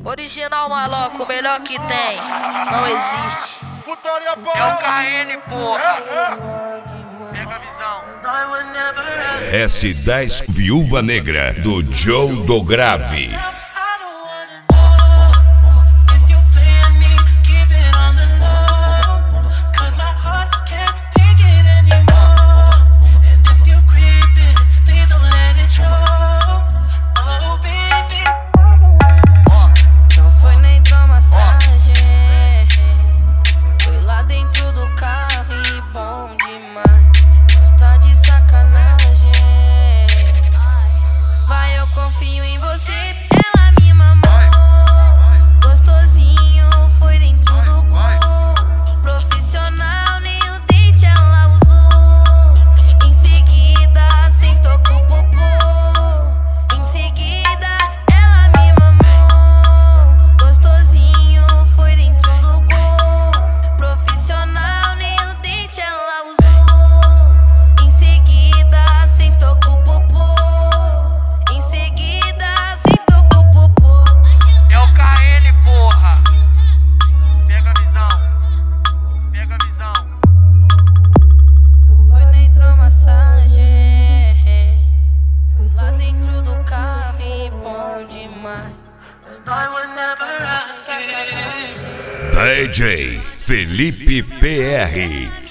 Original maloco, o melhor que tem. Não existe. É o KN, porra. Pega a visão. S10 Viúva Negra, do Joe do Grave. Confio em você, ela me mamou. Gostosinho, foi dentro do gol. Profissional, nem o dente ela usou. Em seguida, sentou com o popô. Em seguida, ela me mamou. Gostosinho, foi dentro do gol. Profissional, nem o dente ela usou. Em seguida, sentou com o popô. É o KN, porra. Pega a visão. Pega a visão. Foi na hidromassagem. Fui lá dentro do carro e bom demais. Gostar de sacanagem. DJ Felipe PR.